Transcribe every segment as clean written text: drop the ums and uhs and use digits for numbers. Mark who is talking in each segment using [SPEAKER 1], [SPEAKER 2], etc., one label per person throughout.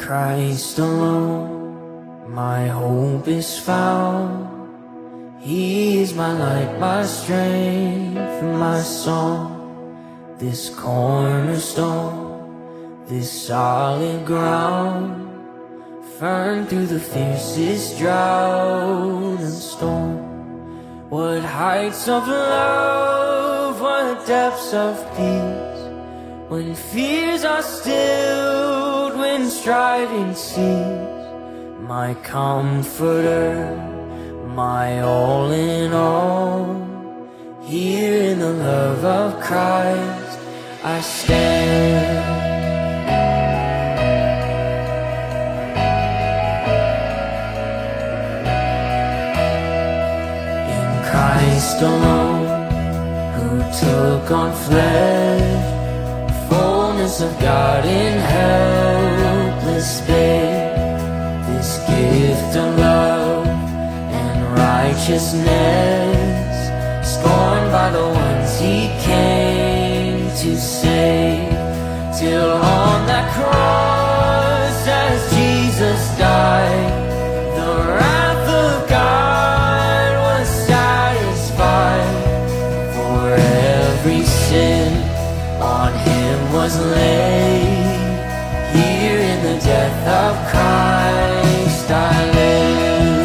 [SPEAKER 1] Christ alone, my hope is found. He is my light, my strength, and my song. This cornerstone, this solid ground, firm through the fiercest drought and storm. What heights of love, what depths of peace, when fears are stilled, when striving cease. My comforter, my all in all, here in the love of Christ I stand. In Christ alone, who took on flesh, fullness of God in helpless babe. This gift of love and righteousness, scorned by the ones he came to save. Till on that cross, as Jesus died, the wrath of God was satisfied. For every sin on him was laid. Here in the death of Christ I live.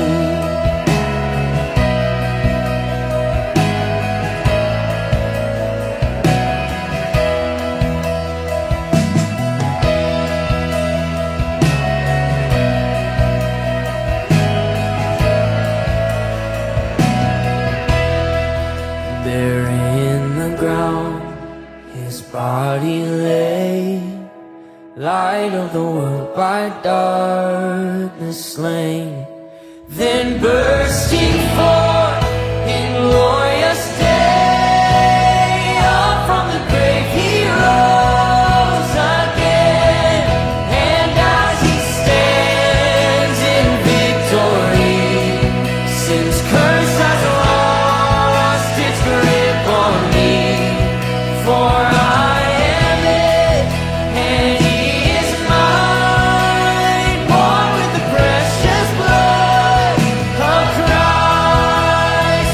[SPEAKER 1] There in the ground his body lay, light of the world by darkness slain. Then bursting forth in glorious day, up from the grave he rose again. And as he stands in victory, sin's curse has lost its grip on me. For I am it, and he is mine, bought with the precious blood of Christ.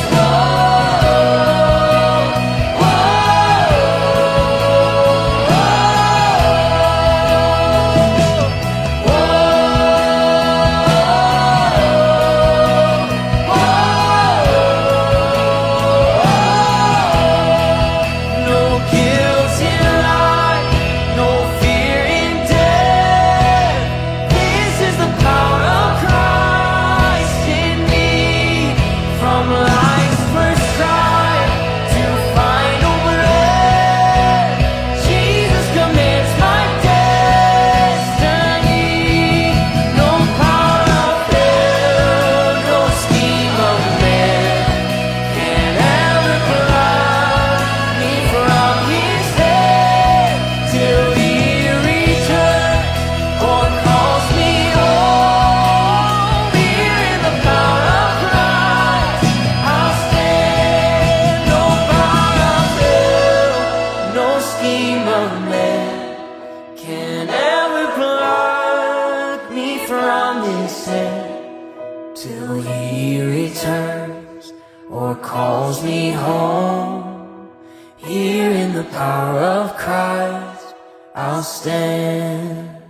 [SPEAKER 1] Whoa, no guilt in life, no fear in death. This is the power of Christ in me. From life's first trial to final breath, Jesus commands my destiny. No power of hell, no scheme of man can ever pluck me from his hand. Till he returns or calls me home. Here in the power of Christ I'll stand. No power of hell, no scheme of man can ever pluck me from his hand. Till he returns or calls me home. Here in the power of Christ I'll stand.